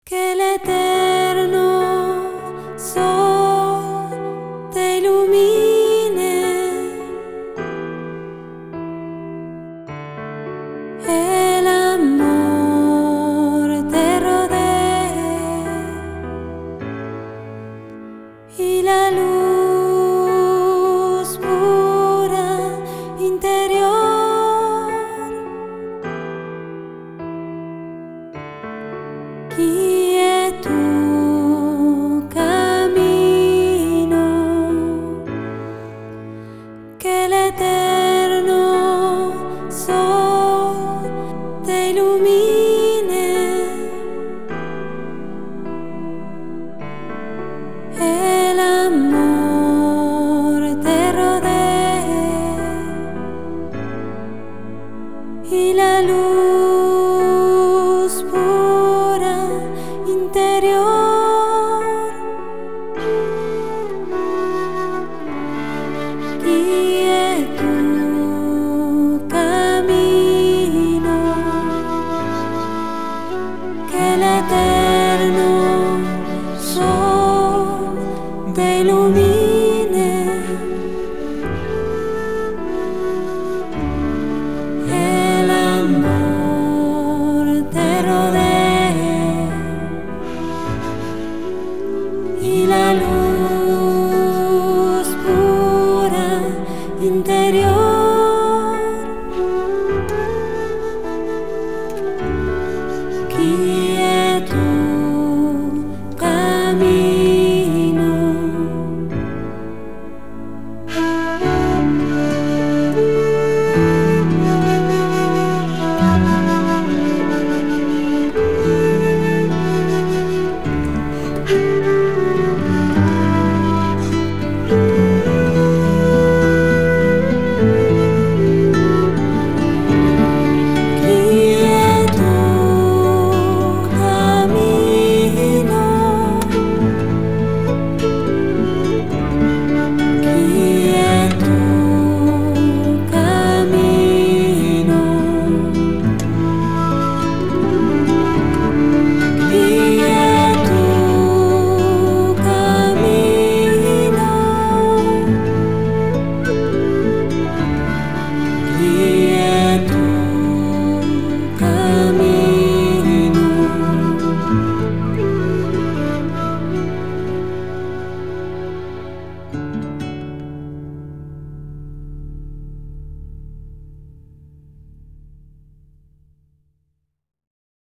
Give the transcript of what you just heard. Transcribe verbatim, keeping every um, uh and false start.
Que el eterno sol te ilumine, el amor te rodee y la luz pura interior guíe tu camino, que el eterno sol te ilumine, el amor te rodee y la luz pura interior guíe tu camino, que el eterno